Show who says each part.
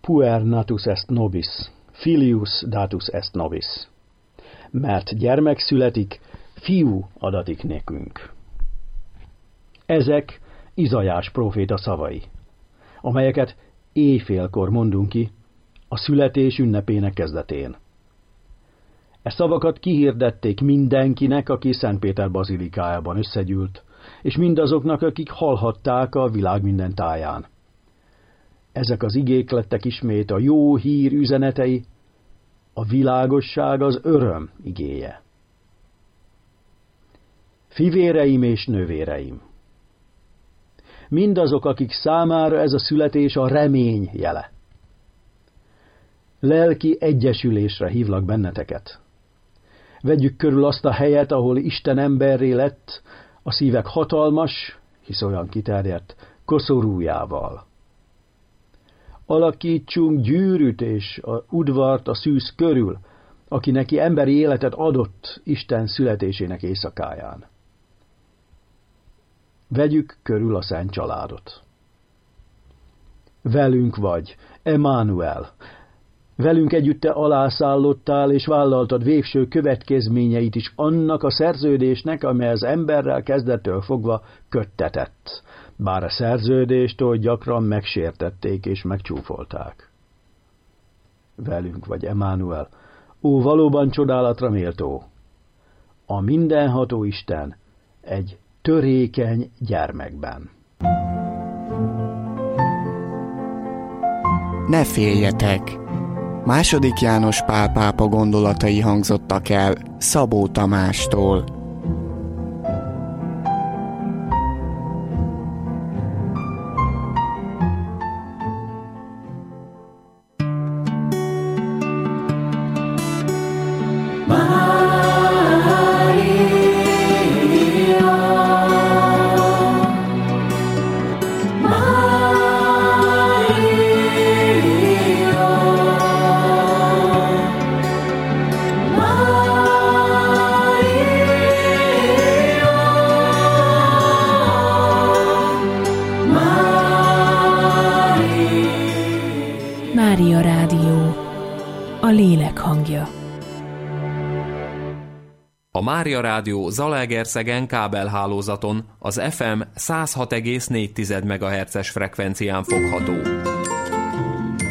Speaker 1: puer natus est nobis, filius datus est nobis. Mert gyermek születik, fiú adatik nekünk. Ezek Izajás próféta szavai, amelyeket éjfélkor mondunk ki a születés ünnepének kezdetén. E szavakat kihirdették mindenkinek, aki Szentpéter bazilikájában összegyűlt, és mindazoknak, akik hallhatták a világ minden táján. Ezek az igék lettek ismét a jó hír üzenetei, a világosság az öröm igéje. Fivéreim és nővéreim! Mindazok, akik számára ez a születés a remény jele. Lelki egyesülésre hívlak benneteket. Vegyük körül azt a helyet, ahol Isten emberré lett, a szívek hatalmas, hisz olyan kiterjedt, koszorújával. Alakítsunk gyűrűt és a udvart a szűz körül, aki neki emberi életet adott Isten születésének éjszakáján. Vegyük körül a szent családot. Velünk vagy, Emmanuel. Velünk együtt te alászállottál, és vállaltad végső következményeit is annak a szerződésnek, amely az emberrel kezdettől fogva köttetett, bár a szerződést oly gyakran megsértették és megcsúfolták. Velünk vagy, Emmanuel, ó, valóban csodálatra méltó. A mindenható Isten egy törékeny gyermekben.
Speaker 2: Ne féljetek! II. János Pál pápa gondolatai hangzottak el Szabó Tamástól.
Speaker 3: Mária Rádió, a lélek hangja.
Speaker 4: A Mária Rádió Zalaegerszegen kábelhálózaton az FM 106,4 MHz-es frekvencián fogható.